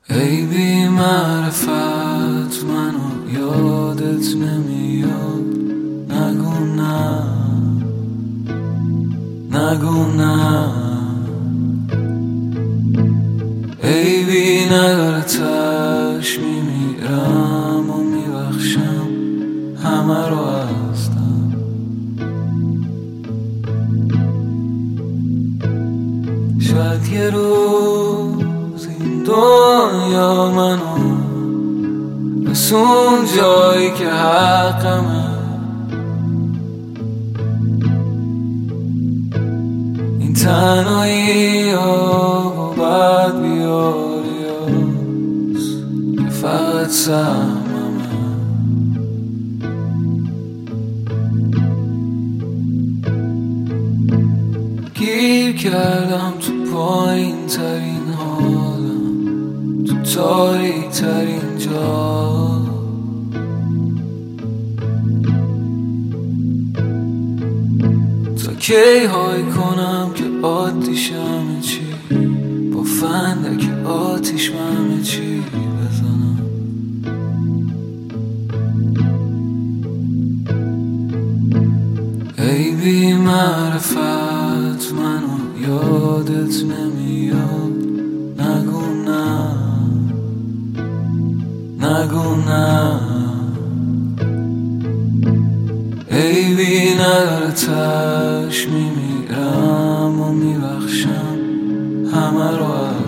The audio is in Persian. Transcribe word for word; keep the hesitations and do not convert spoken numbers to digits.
ای بی معرفت منو یادت نمیاد. نگو نه، نگو نه. ای بی ندارتش میمیرم و میبخشم همه رو هستم. شاید یه روز این دنیا منو رسون جایی که حقمه. این تنهایی ها و بد بیاری هاست که فقط سهممه. گیر کردم تو پایین ترین حالم، تو تاریک ترین جا. تا کی های کنم که آتیش همه چی با فندک آتیش همه چی بزنم. ای بی معرفت منو یادت نمیاد. نگو نه، نگو نه. ای بی ندارتش میمیرم و میبخشم همه رو.